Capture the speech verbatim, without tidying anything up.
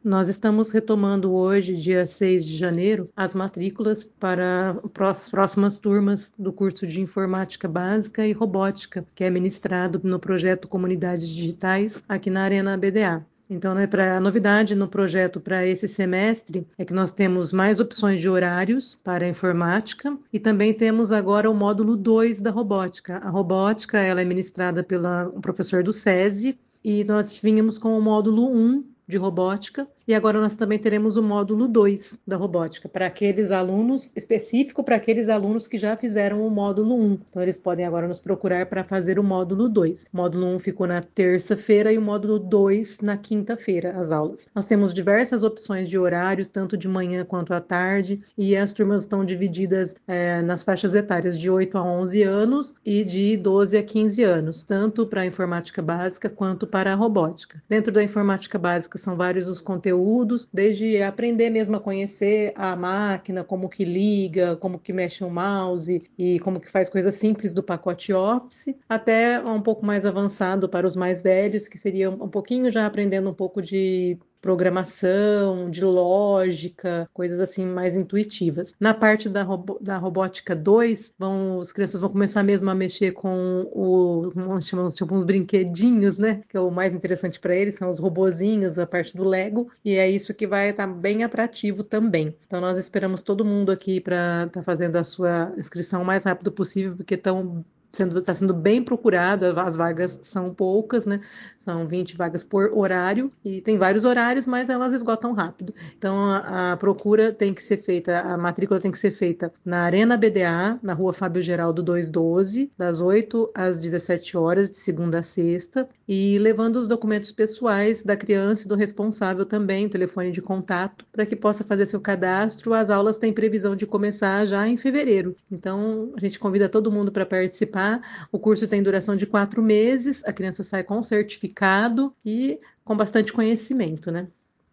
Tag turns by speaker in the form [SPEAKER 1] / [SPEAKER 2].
[SPEAKER 1] Nós estamos retomando hoje, dia seis de janeiro, as matrículas para as próximas turmas do curso de Informática Básica e Robótica, que é ministrado no projeto Comunidades Digitais, aqui na Arena B D A. Então, né, pra, a novidade no projeto para esse semestre é que nós temos mais opções de horários para a informática e também temos agora o módulo dois da robótica. A robótica ela é ministrada pelo professor do SESI e nós vínhamos com o módulo um de robótica, e agora nós também teremos o módulo dois da robótica, para aqueles alunos, específico para aqueles alunos que já fizeram o módulo um. Então, eles podem agora nos procurar para fazer o módulo dois. O módulo um ficou na terça-feira e o módulo dois na quinta-feira, as aulas. Nós temos diversas opções de horários, tanto de manhã quanto à tarde, e as turmas estão divididas é, nas faixas etárias de oito a onze anos e de doze a quinze anos, tanto para a informática básica quanto para a robótica. Dentro da informática básica, são vários os conteúdos, desde aprender mesmo a conhecer a máquina, como que liga, como que mexe o mouse e como que faz coisas simples do pacote Office, até um pouco mais avançado para os mais velhos, que seria um pouquinho já aprendendo um pouco de programação, de lógica, coisas assim mais intuitivas. Na parte da, robô, da robótica dois, vão, as crianças vão começar mesmo a mexer com o, chamamos tipo uns brinquedinhos, né? Que é o mais interessante para eles, são os robozinhos, a parte do Lego, e é isso que vai estar bem atrativo também. Então nós esperamos todo mundo aqui para estar tá fazendo a sua inscrição o mais rápido possível, porque estão Sendo, está sendo bem procurado, as vagas são poucas, né? São vinte vagas por horário, e tem vários horários, mas elas esgotam rápido. Então, a, a procura tem que ser feita, a matrícula tem que ser feita na Arena B D A, na rua Fábio Geraldo duzentos e doze, das oito às dezessete horas, de segunda a sexta, e levando os documentos pessoais da criança e do responsável também, telefone de contato, para que possa fazer seu cadastro. As aulas têm previsão de começar já em fevereiro. Então, a gente convida todo mundo para participar. O curso tem duração de quatro meses, a criança sai com certificado e com bastante conhecimento, né?